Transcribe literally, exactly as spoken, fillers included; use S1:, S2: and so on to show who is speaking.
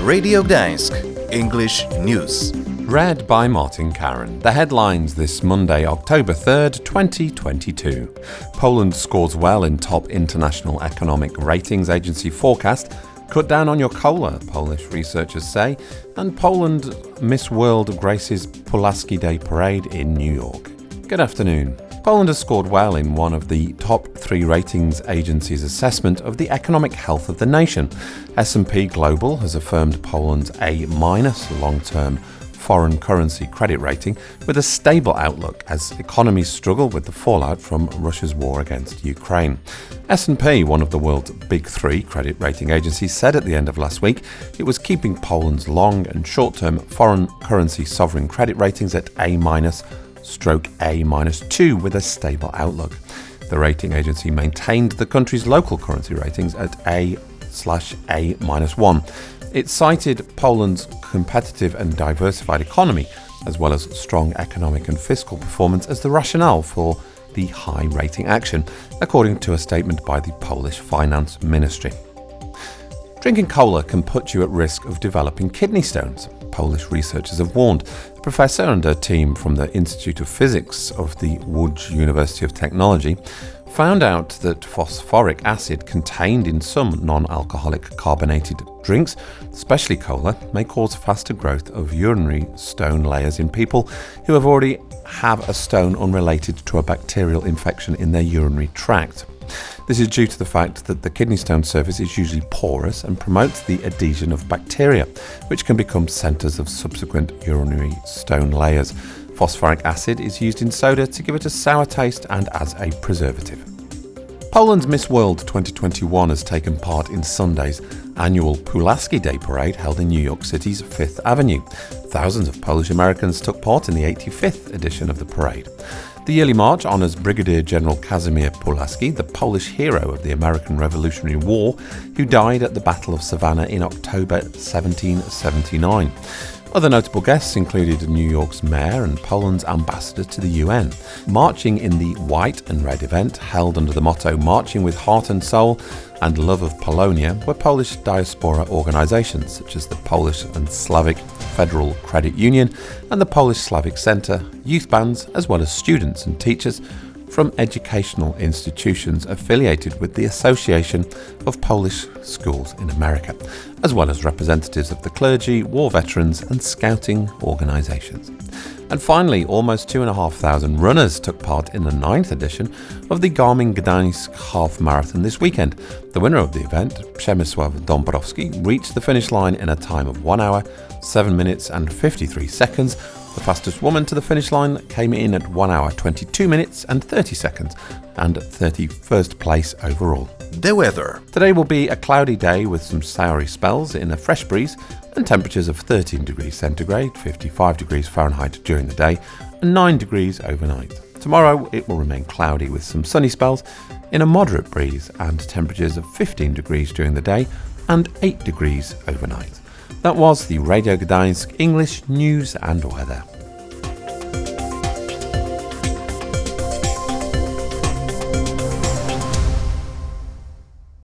S1: Radio Gdańsk, English News.
S2: Read by Martin Karen. The headlines this Monday, October third, twenty twenty-two. Poland scores well in top international economic ratings agency forecast. Cut down on your cola, Polish researchers say. And Poland Miss World graces Pulaski Day Parade in New York. Good afternoon. Poland has scored well in one of the top three ratings agencies' assessment of the economic health of the nation. S and P Global has affirmed Poland's A- long-term foreign currency credit rating with a stable outlook as economies struggle with the fallout from Russia's war against Ukraine. S and P, one of the world's big three credit rating agencies, said at the end of last week it was keeping Poland's long and short-term foreign currency sovereign credit ratings at A- stroke A minus two with a stable outlook. The rating agency maintained the country's local currency ratings at A slash A minus one. It cited Poland's competitive and diversified economy, as well as strong economic and fiscal performance, as the rationale for the high rating action, according to a statement by the Polish Finance Ministry. Drinking cola can put you at risk of developing kidney stones, Polish researchers have warned. A professor and a team from the Institute of Physics of the Łódź University of Technology found out that phosphoric acid contained in some non-alcoholic carbonated drinks, especially cola, may cause faster growth of urinary stone layers in people who have already have a stone unrelated to a bacterial infection in their urinary tract. This is due to the fact that the kidney stone surface is usually porous and promotes the adhesion of bacteria, which can become centres of subsequent urinary stone layers. Phosphoric acid is used in soda to give it a sour taste and as a preservative. Poland's Miss World twenty twenty-one has taken part in Sunday's annual Pulaski Day Parade held in New York City's Fifth Avenue. Thousands of Polish Americans took part in the eighty-fifth edition of the parade. The yearly march honours Brigadier General Kazimierz Pulaski, the Polish hero of the American Revolutionary War, who died at the Battle of Savannah in October seventeen seventy-nine. Other notable guests included New York's mayor and Poland's ambassador to the U N. Marching in the white and red event, held under the motto Marching with Heart and Soul and Love of Polonia, were Polish diaspora organisations such as the Polish and Slavic Federal Credit Union and the Polish Slavic Centre, youth bands, as well as students and teachers from educational institutions affiliated with the Association of Polish Schools in America, as well as representatives of the clergy, war veterans and scouting organisations. And finally, almost two and a half thousand runners took part in the ninth edition of the Garmin Gdańsk Half Marathon this weekend. The winner of the event, Przemysław Dąbrowski, reached the finish line in a time of one hour, seven minutes and fifty-three seconds. The fastest woman to the finish line came in at one hour, twenty-two minutes and thirty seconds, and thirty-first place overall.
S1: The weather.
S2: Today will be a cloudy day with some soury spells in a fresh breeze and temperatures of thirteen degrees centigrade, fifty-five degrees Fahrenheit during the day, and nine degrees overnight. Tomorrow it will remain cloudy with some sunny spells in a moderate breeze and temperatures of fifteen degrees during the day and eight degrees overnight. That was the Radio Gdańsk English News and Weather.